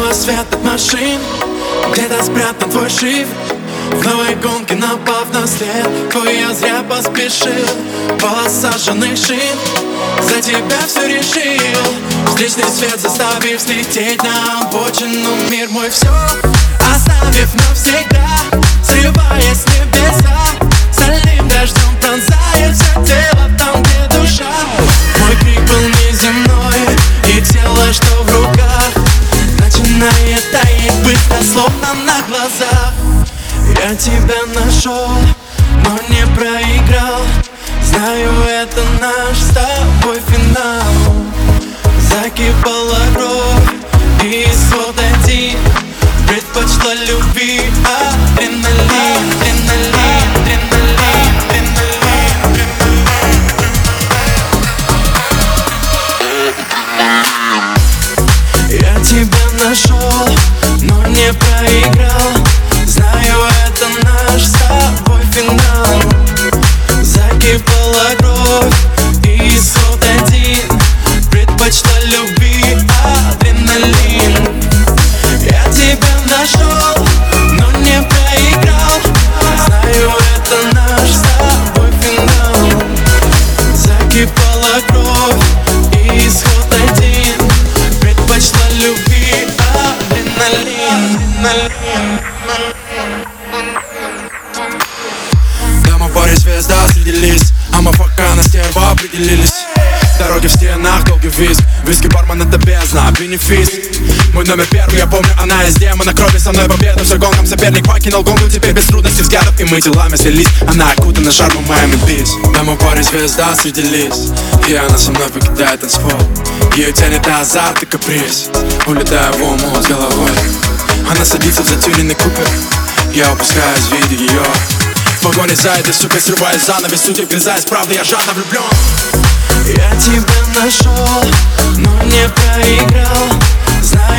снова свет от машин, где-то спрятан твой шрифт. В новой гонке напав на след твой, я зря поспешил. Полосаженных шин, за тебя все решил. Встречный свет заставив слететь на обочину. Мир мой все оставив навсегда, срываясь с небеса. Стальным дождем пронзает все тело там, где душа. Мой крик был неземной, и тело, что в руках, начинает таять быстро, словно на глазах. Я тебя нашел, но не проиграл. Знаю, это наш с тобой финал. Закипала кровь, и исход один. Предпочла любви адреналин, адреналин, адреналин, адреналин. Я тебя нашел, но не проиграл. Знаю, это наш с тобой финал. Закипала кровь, и исход один. Предпочла любви адреналин. Я тебя нашел, но не проиграл. Знаю, это наш с тобой финал. Закипала кровь, и исход один. Предпочла любви адреналин, адреналин. Дома в баре звезда среди а мы пока на стерва определились. Дороги в стенах, долгий визг. Виски бармен это бездна, бенефис. Мой номер первый, я помню, она из демона крови. Со мной победа, все гонком соперник покинул гонку. Теперь без трудностей взглядов, и мы телами слились. Она окутана шармом Майами Бич. Дома в баре звезда среди лиц, и она со мной покидает танцпол. Ее тянет азарт и каприз. Улетаю в омут с головой. Она садится в затюненный купер. Я упускаюсь, видя ее. В погоне за этой сукой срываясь занавес, суть вгрызаясь, правда я жадно влюблен. Я тебя нашел, но не проиграл. Знаю,